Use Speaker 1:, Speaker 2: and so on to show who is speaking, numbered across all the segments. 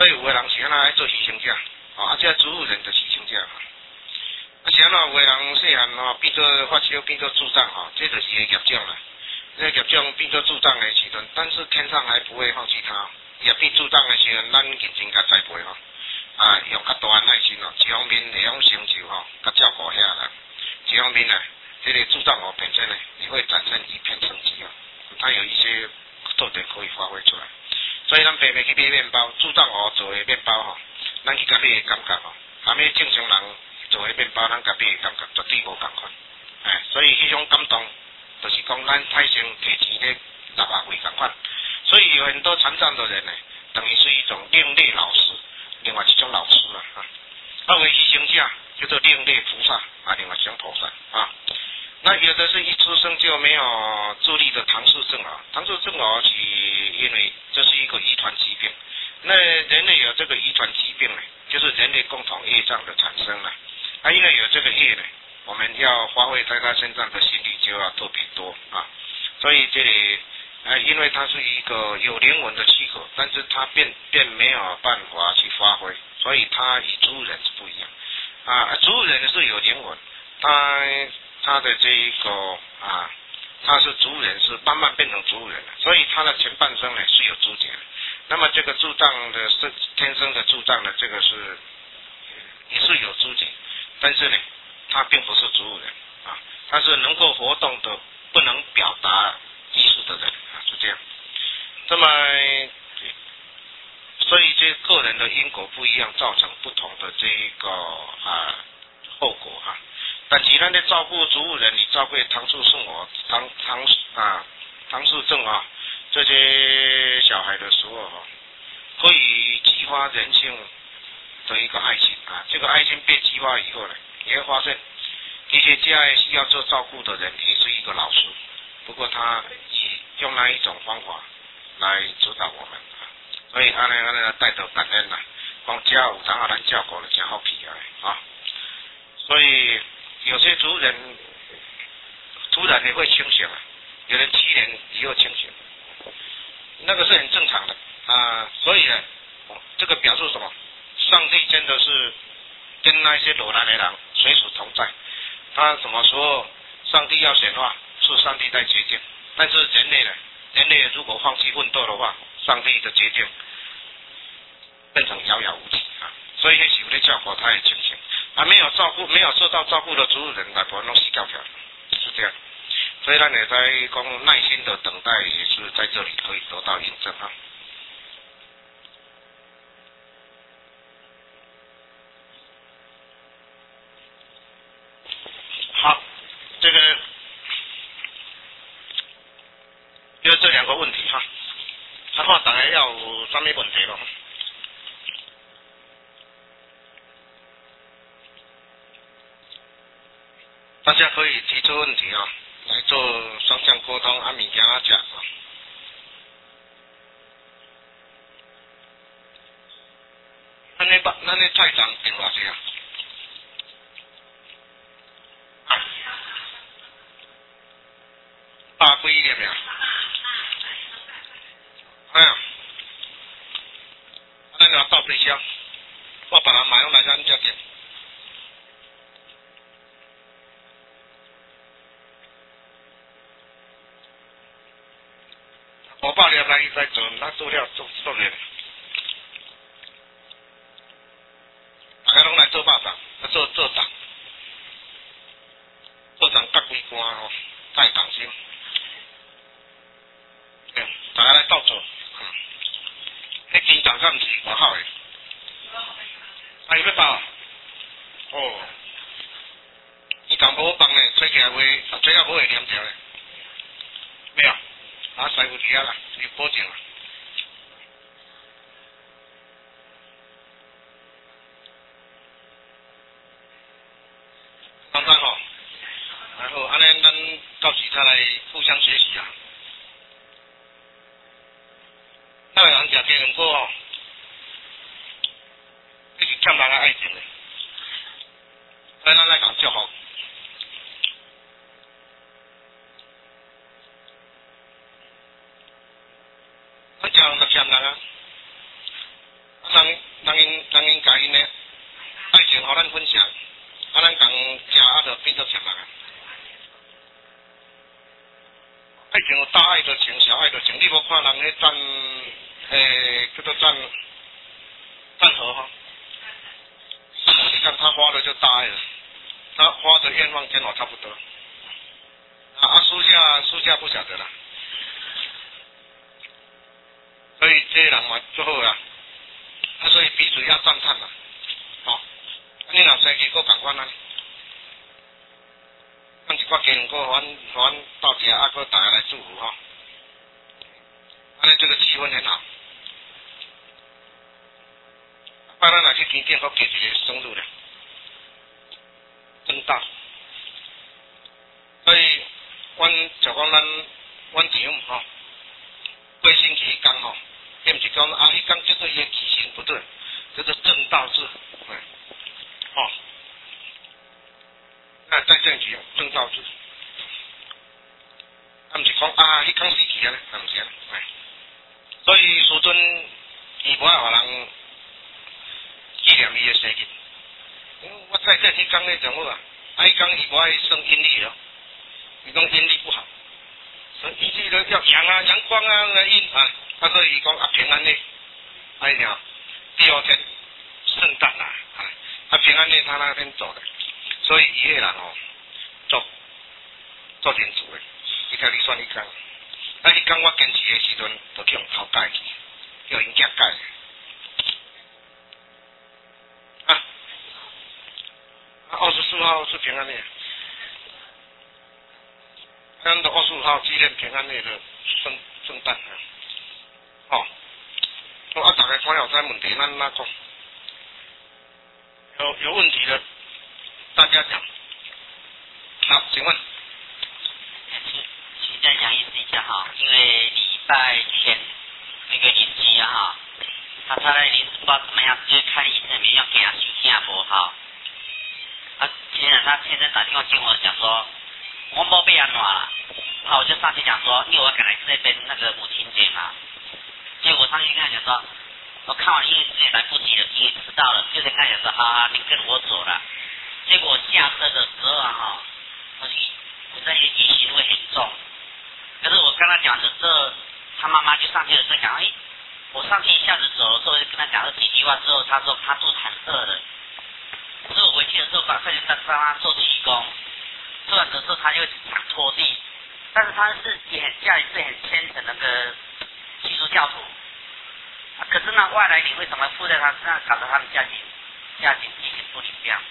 Speaker 1: 所以有个人是安那爱做牺牲者，这主务人的牺牲者。是安怎有个人细汉变做发烧，变做组长这就是个业障啦。这个业障变做组长的时阵，但是天上还不会放弃他。也变组长的时阵，咱认真甲栽培用较大耐心一方面会用成就甲照顾遐人，一方面这个组长本身也会展现一片生机他有一些特点可以发挥出来。所以咱白白去买面包，组长做的面包咱去甲买的感觉含迄正常人做的面包，咱甲买的感觉绝对无共款。所以迄种感动，就是讲咱太先提钱咧纳学费共款。所以有很多残障的人等于是一种另类老师，另外一种老师有的牺牲者叫做另类菩萨另外一种菩萨那有的是一出生就没有智力的唐氏症唐氏症是因为这是一个遗传疾病。那人类有这个遗传疾病就是人类共同业障的产生因为有这个业我们要发挥在他身上的心力就要特别多所以这里因为它是一个有灵魂的契合，但是它便没有办法去发挥，所以它与植物人是不一样植物人是有灵魂，他的这一个他是植物人，是慢慢变成植物人所以他的前半生是有主角。那么这个助障的天生的助障这个是也是有主角，但是他并不是植物人他是能够活动的，不能表达意识的人是这样。那么所以这个人的因果不一样，造成不同的这一个后果但是咱咧照顾植物人，你照顾唐氏症唐氏症这些小孩的时候可以激发人性的一个爱心这个爱心被激发以后你会发现一些需要做照顾的人也是一个老师，不过他用那一种方法来指导我们所以安尼带着感恩讲家有当咱照顾了真好皮所以有些族人突然会清醒有人7年以后清醒，那个是很正常的所以这个表示什么？上帝真的是跟那些裸男的人随时同在。他什么时候上帝要显化，是上帝在决定。但是人类如果放弃奋斗的话，上帝的决定变成遥遥无期所以那时候的教佛他也清醒没有受到照顾的植物人来把弄死掉是这样。所以咱也在讲耐心的等待，也是在这里可以得到印证好，这个就这2个问题然后大家要有什么问题咯？大家可以提出问题来做双向沟通物件吃咱的菜场订偌济100几粒咱就到对销，我把它买回来咱就点。500粒来再做，咱做了做热。大家拢来做肉粽，做粽，隔几罐再同心。大家来斗做，迄金粽敢毋是外口的？伊要包伊讲无放咧，吹起来会，吹啊无会黏条咧。没有，师傅伫遐啦，你保证啦。刚刚然后安尼咱到时再来互相学习那个人食鸡卵糕这是欠人的爱情的，所以咱来讲祝福。咱食人就欠人人人因甲因的爱情，互咱分享，咱共食就变做甜人啊。爱情有大爱的情，小爱的情，你无看人迄赞，叫做赞和哈。你看他花的就大爱了，他花的愿望跟我差不多。私下不晓得啦。所以这些人嘛最好啊，所以彼此要赞叹啦。哦，你若生气，佫共款啊。咱一寡家人，佫互阮斗阵，佫大家来祝福哈。安尼这个气氛很好。咱若去天顶，佫加一个生日了，正道。所以，就讲阮弟兄吼，过星期迄天吼，伊毋是讲迄天叫做伊的吉星，不对，叫做正道日，哦，在正期正道日，毋是讲迄天死去啊咧，毋是啊，所以师尊伊无爱互人纪念伊的生日，我在这迄天咧上好啊，迄天伊无爱算阴历哦。伊讲阴历不好，所以阴历都要阳光来阴所以伊讲平安夜，一定第二天圣诞平安夜他那天走的，所以伊迄人做天主的，伊甲你算迄天，迄天我坚持的时阵，就去用头改去，叫因囝改。24号是平安夜。咱的25号纪念平安夜的圣诞大家看了这问题，咱哪讲？有问题的，大家讲。好，请问。
Speaker 2: 请再讲一次比较好，因为礼拜天那个邻居他那临时不知道怎么样，就是看医生没要给他休假不好。现在他先生打电话跟我讲说。我没被安怎啦，然后我就上去讲说，因为我赶来这边那个母亲节嘛，结果我上去跟他讲说，我看完因为自己来不及了，因为迟到了，就跟他讲说，好，您跟我走了。结果下车的时候我在一个疑心会很重，可是我跟他讲的时候，他妈妈就上去的时候讲，我上去一下子走的时候就跟他讲了几句话之后，他说他肚子很饿的，所以我回去的时候把快点让他做气功。做完的时候，他就想拖地，但是他家里是很虔诚那个基督教徒，可是那外来灵为什么附在他身上，搞得他们家庭一起不灵这样？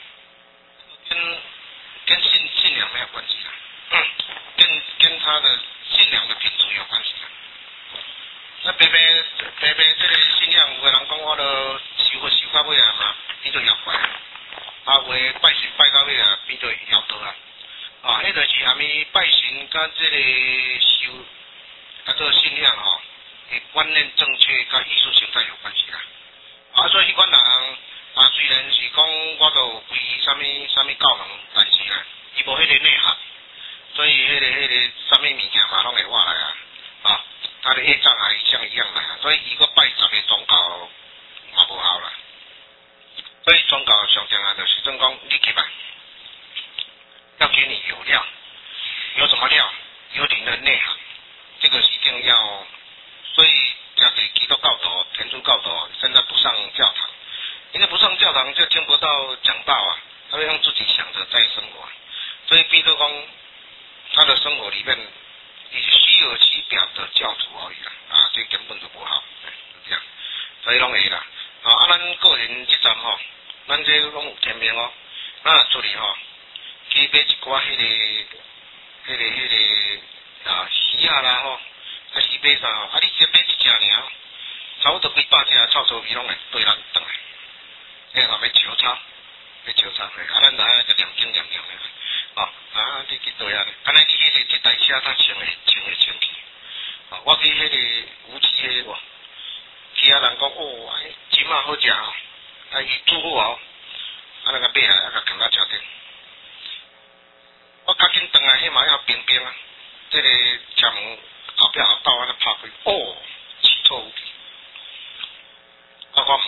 Speaker 1: 跟信仰没有关系啦，跟他的信仰的品质有关系啦。那白这个信仰，有个人讲我都修到尾嘛，变做妖怪。有诶拜神拜到尾变做妖道迄就是虾米拜神甲这个修，甲做信仰观念正确，甲艺术形态有关系啦。所以迄款人虽然是讲我都有归啥物教门，但是伊无迄个内涵，所以迄个啥物物件嘛拢会活来他的业障也像一样来所以伊个拜啥物宗教嘛无效啦。所以宗教上重要就是讲你去吧，要给你有料，有什么料？有你的内涵，这个一定要。所以像是基督教徒、天主教徒现在不上教堂，因为不上教堂就听不到讲道他会用自己想的在生活，所以变作讲他的生活里面也是虚有其表的教徒而已啦，这根本就不好，这样，所以拢会啦。咱个人这站咱这拢有天命出去去买一寡迄个鱼啦还是买啥你先买一只尔差不多几百只臭臭味拢会对咱转来，要求草，咱就爱个念经的你去对敢若你迄个这台车他穿去，我去迄个无锡迄个其他人讲钱好食伊煮好那个买来甲放到车顶，我较紧转来迄嘛要冰这个车门后壁后斗拍开，气透无比，我唔甘愿，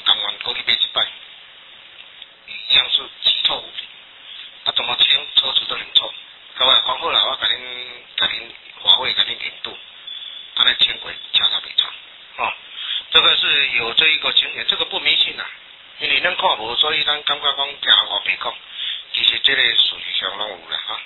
Speaker 1: 过去买一摆，一样是奇臭无比。啊，怎么清车子都很臭。各位讲好啦，我甲恁话费甲恁引渡，安尼轻轨车都袂臭。哦，这个是有这一个经验，这个不迷信啦，因为咱看无，所以咱感觉讲听后辈讲，其实这个事实上拢有啦哈。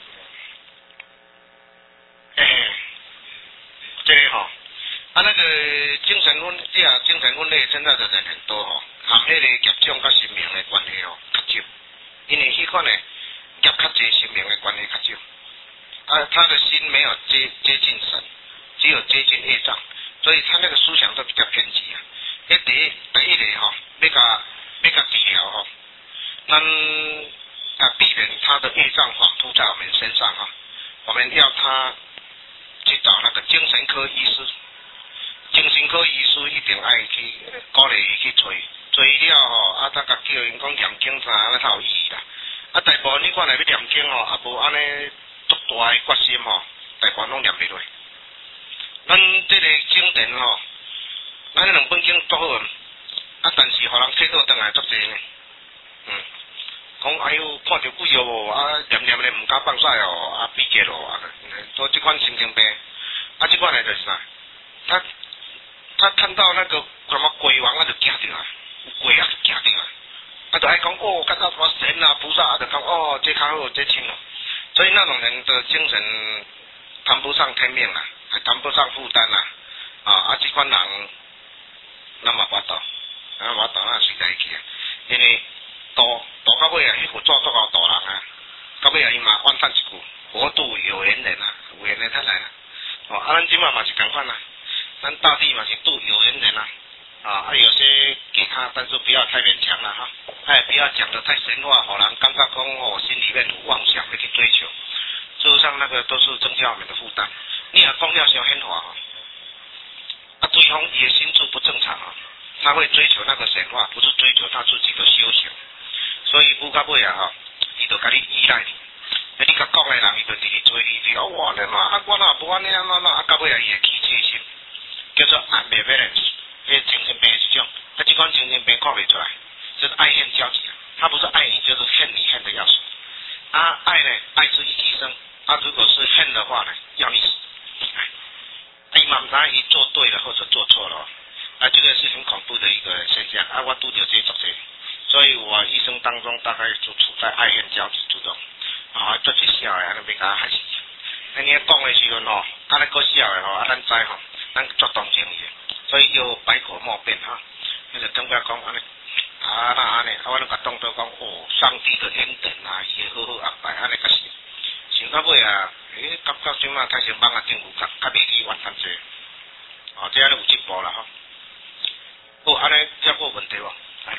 Speaker 1: 这个吼，啊那个精神分裂现在的人很多吼，含迄个业障甲生命的关系吼较少，因为迄款的业较济，生命的关系较少。啊，他的心没有接近神，只有接近业障，所以他那个思想都比较偏激啊。第一个吼，要甲治疗吼，咱避免他的业障反扑在我们身上哈，我们要他去找那个精神科医师。精神科医师一定爱去鼓励伊去找了吼，啊，再甲叫因讲念经啥，安尼才有意义啦。啊，大部分你看来要念经吼，啊无安尼足大诶决心吼，大部分拢念袂落。咱这个经典吼，咱两本经足好啊，但是互人睇到倒来足济呢。讲哎呦，看着鬼哦，啊念咧毋敢放屎哦，啊闭结咯，啊，做即款神经病，啊，即款诶就是啥？他看到那个什么鬼王，就惊着啊，鬼就惊着啊，就爱讲哦，看到什么神啊、菩萨就讲哦，这较好，这轻了。所以那种人的精神谈不上天命啦，还谈不上负担啦，这款人那么巴倒，那随在去啊，因为大到尾啊，迄佛祖做到大人啊，到尾啊伊嘛万叹一句，佛度有缘人啊，有缘人才来啊，咱即嘛是共款啦。咱大地嘛是度有缘人啊，有些给他，但是不要太勉强了哈，不要讲得太神话，好人感觉讲哦，心里面有妄想要去追求，事实上那个都是增加我们的负担。你若讲了小显化对方也心智不正常他会追求那个神话，不是追求他自己的修行，所以有到尾伊就甲你依赖你。你甲讲的人，伊就直直追你，哇，你嘛我若无安尼到尾伊会起切心。叫做 ambivalence， 精神病是这种，这款精神病看不出来，就是爱恨交集他不是爱你，就是恨你恨的要死。爱呢，爱之以己生。如果是恨的话呢，要你死。伊嘛唔知伊做对了或者做错了，这个是很恐怖的一个现象。我拄到这种事，所以我一生当中大概就处在爱恨交集之中。做一小的，安尼要甲害死。你讲的时阵安尼个小的咱知咱作同情伊，所以要百口莫辩那就感觉讲安尼，那安尼，我拢甲当作讲上帝的恩典伊会好好安排安尼个事。想到尾感觉即马太成网政府较袂去完善这，这安尼有进步啦安尼还有问题无？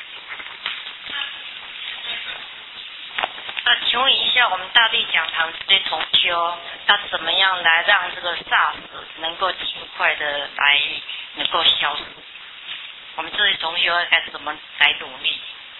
Speaker 3: 请问一下，我们大地讲堂这些同修要怎么样来让这个煞死能够尽快的能够消失？我们这些同修该怎么来努力？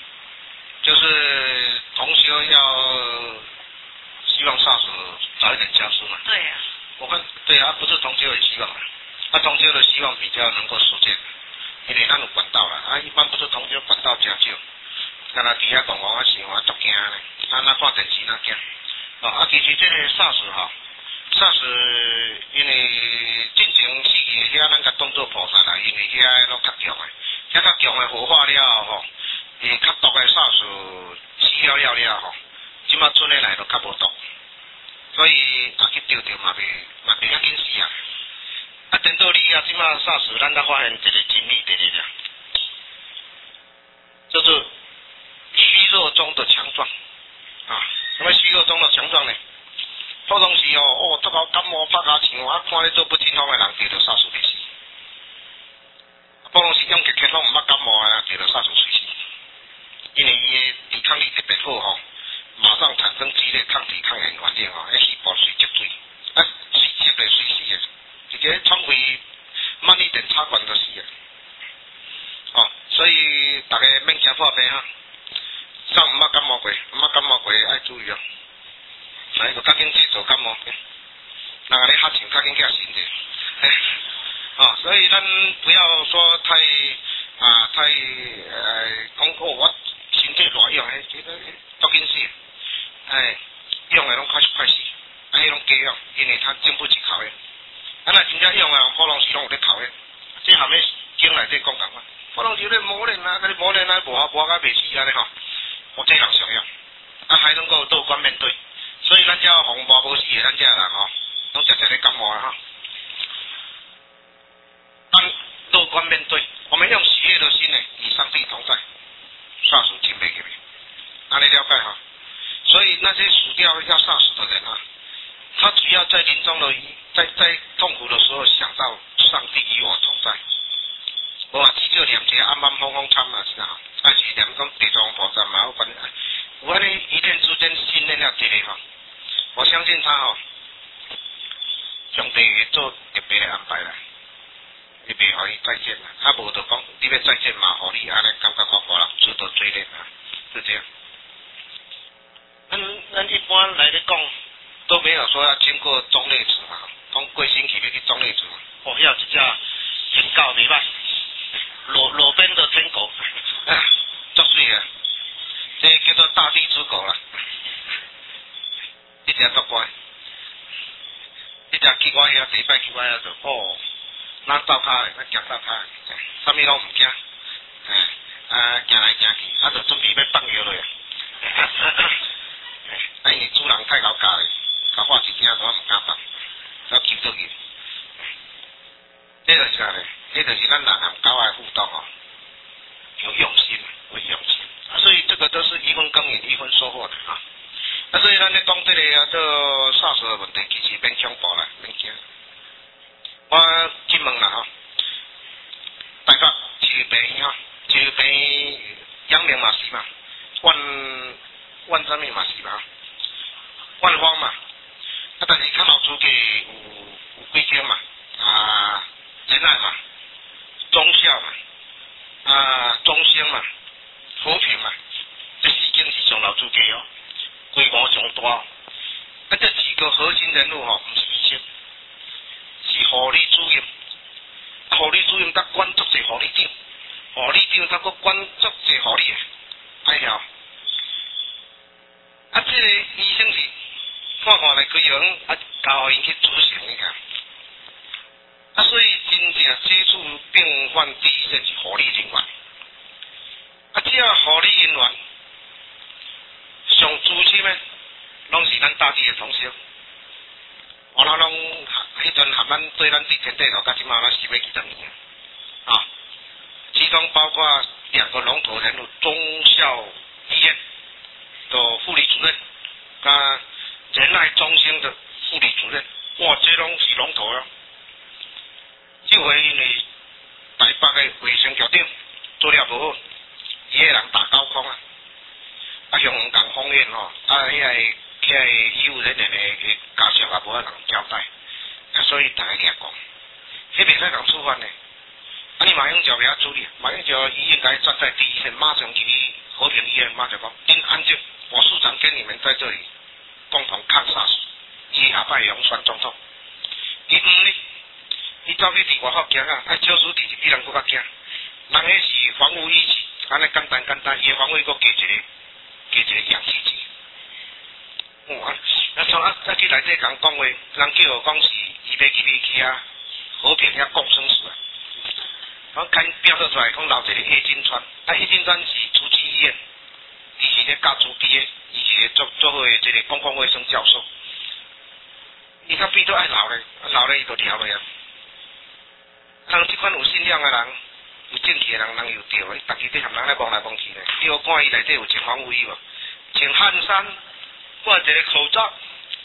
Speaker 1: 就是同修要希望煞死早一点消失嘛。
Speaker 3: 对呀。
Speaker 1: 我看对不是同修也希望同修的希望比较能够实践，因为咱有管道啦一般不是同修管道真少。敢若伫遐讲我想我足惊咧，咱看电视那惊。其实这个煞死，因为进前死去遐，咱甲当做菩萨啦，因为遐拢较强的，遐较强的火化了吼，较毒的煞死死了即马剩的来都较无毒，所以去丢嘛袂遐紧死等到你即马煞死，咱才发现一个真理在里就是虚弱中的强壮什么虚弱中的强壮呢？好当时足够感冒拍牙枪看你做不健康的人，得到煞死袂死。好当时勇极克拢毋捌感冒得到煞死随死，因为伊的抵抗力特别好马上产生激烈抗体抗原反应细胞随接水，随接的随死直接创开慢一点插管就死所以大家免惊破病上毋捌感冒过，爱注意来就较紧去做感冒，人家咧哈请较紧去神者，所以咱不要说太太讲我身体偌用诶，这个都紧死，用诶拢快死，迄拢假用，因为他政府是考诶，若真正用诶，可能是拢有咧考诶，这含咧经内底讲共款，可能是咧磨练啊，你磨练啊，磨甲袂死安尼吼，我这人常用，还能够乐观面对，所以咱遮红磨无死诶，咱遮人吼，拢常常咧感冒啊吼。乐观面对，我们用喜悦的心呢，与上帝同在，煞死进不去，安尼了解哈？所以那些死掉要煞死的人啊，他只要在临终的在痛苦的时候想到上帝与我同在，我至少念一个暗暗风风参啊是啊，还是念讲地藏菩萨嘛，有安尼一念之间信念了一个哈，我相信他哈，上帝会做特别的安排啦。你袂互伊再见啦，无就讲你要再见嘛，互你安尼感觉我人值得追恋啊，是这样。咱一般来咧讲，都没有说要经过中类子嘛，讲贵星期要去中类子嘛。哦，要一只天狗袂歹，路边的天狗，足水啊，这叫做大地之狗啦，一只足乖，一只去我遐，第一摆去我遐就哦。咱走骹诶，咱行走骹诶，啥物拢毋惊，行来行去，就准备要放药落啊。因为主人太老教咧，甲我一惊，我毋敢放，要救倒去。这就是啥咧？这就是咱人和狗仔互动哦，有用心，有用心。所以这个都是一分耕耘一分收获的啊。所以咱咧讲这个做煞死的问题，其实免恐怖啦，免惊。我进问啦吼，大家治病吼，治病养命嘛是嘛，万啥物嘛是嘛，万方嘛，但是较老祖家有几种嘛，仁爱嘛，忠孝嘛，忠心嘛，和平嘛，这四种是上老祖家哦，规模上大，这几个核心人物吼，毋是医生。是护理主任，护理主任甲管足侪护理长，护理长甲佫管足侪护理诶，爱晓。这个医生是看来规样，教因去执行你看。所以真正接触病患第一线是护理人员。这护理人员上资深诶，拢是咱大地诶同修。我那拢迄阵含咱对咱对天地佬，甲即马咱是要几十年啊！其中包括2个龙头人物，忠孝医院的护理主任，甲仁爱中心的护理主任，哇，这拢是龙头啊！这回因为台北的卫生局长做了无好，伊个人打高空啊，向港方面吼，迄个医务人员的家属也无法人交代，所以大家听讲，迄袂使人处分呢。你马英九袂晓处理，马英九医应该站在第一线，马上去和平医院，马上讲，您安静，我市长跟你们在这里共同抗SARS，伊下摆用选总统，伊唔呢，伊走去伫外口行啊，少数地是比人佫较惊，人迄是防护意识，安尼简单，伊防护佫加一个氧气机。去内底讲话，人叫我讲是伊要去和平遐共生死啊。我看标出来讲留一个叶金川，叶金川是慈济医院，伊是咧教书毕业，伊是咧做伙这个公共卫生教授。伊较比都爱留咧，伊就调咧啊。人即款有信仰的人，有正气的人有调，逐日伫含人咧望来望去咧。你有看伊内底有穿防护衣无？穿汗衫。挂一个口罩，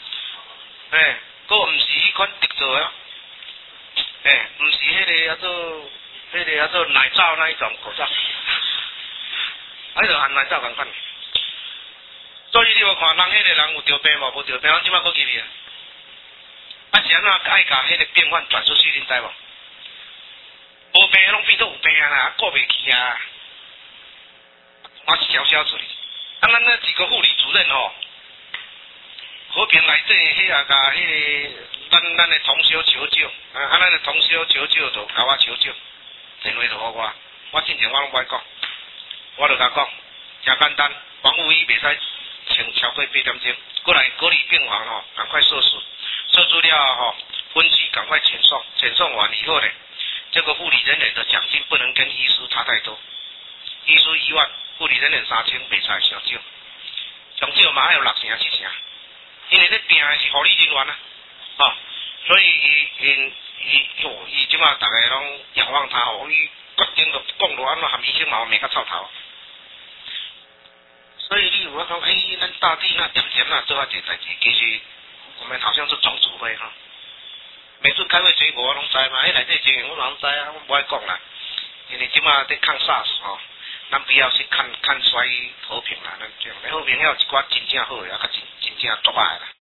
Speaker 1: 佫毋是迄款特做啊，毋是迄个叫做奶罩那一种口罩，就含奶罩共款。所以你有看人迄个人有得病无？无得病，我即摆佫入去啊。是安怎爱甲迄个病患转出去，恁知无？无病拢变做有病啦，过袂去啊。我是小嘴。咱那几个护理主任吼。和平内底迄甲迄个咱的同修求救，咱的同修求救就甲我求救，电话就互我， 我进前我拢不爱讲，我就甲讲，真简单，防护衣袂使穿超过8点钟，过来隔离病房吼，赶快摄取，摄取了吼，分析赶快遣送，遣送完以后呢，这个护理人员的奖金不能跟医师差太多，医师1万，护理人员3000，袂使上少，上少嘛要6成7成，因为咧病的是护理人员啊，吼，所以伊即马大家拢仰望他吼，伊决定就讲落安怎含医生嘛骂甲臭头。所以你有讲，咱大地那点点那做啊这代志，其实我们好像是总指挥哈。每次开会结果我拢知嘛，内底情形我拢知啊，我不爱讲啦。因为即马在抗 SARS 吼，咱不要去看衰和平啦，咱这样和平要有一寡真正好的，啊，较真正毒歹啦。